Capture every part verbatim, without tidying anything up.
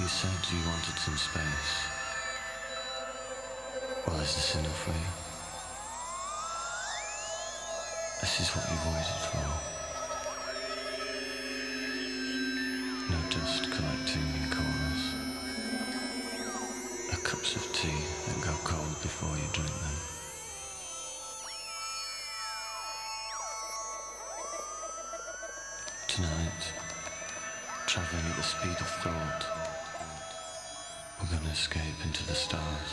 You said you wanted some space. Well, is this enough for you? This is what you've waited for. No dust collecting in corners. A cups of tea that go cold before you drink them. Tonight, travelling at the speed of thought, we're gonna escape into the stars.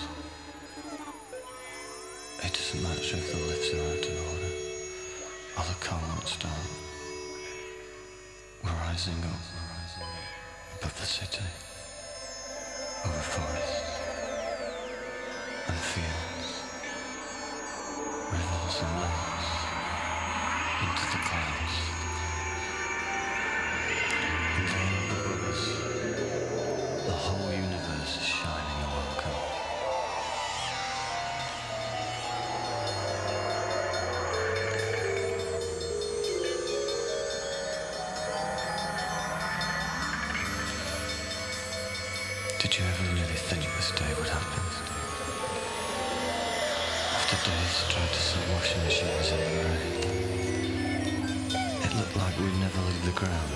It doesn't matter if the lifts are out of order or the car won't start. We're rising up above the city, over forests and fields, rivers and lakes, into the clouds. And all above us, the whole universe is shining a welcome. Did you ever really think this day would happen? After days tried to set washing machines in the rain, it looked like we'd never leave the ground.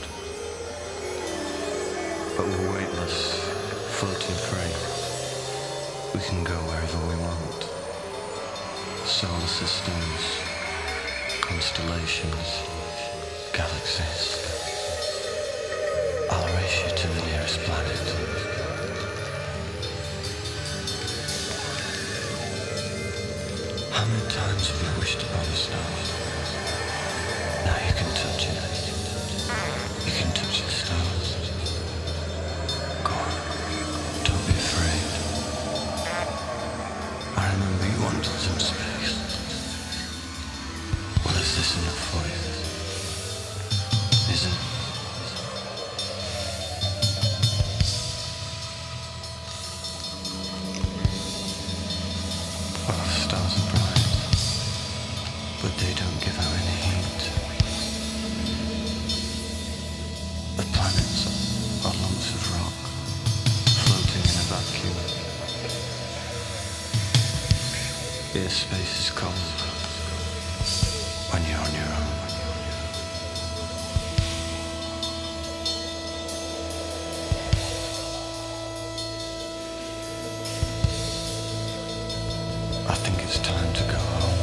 But we're weightless, floating free. We can go wherever we want. Solar systems, constellations, galaxies. I'll race you to the nearest planet. How many times have you wished upon a star? Now you can touch it. You can touch the stars. Go on, don't be afraid. I remember you wanted some space. Well, is this enough for you? Is it? Well, the stars are bright, but they don't give out any heat. The planets are lumps of rock, floating in a vacuum. Here space is cold when you're on your own. I think it's time to go home.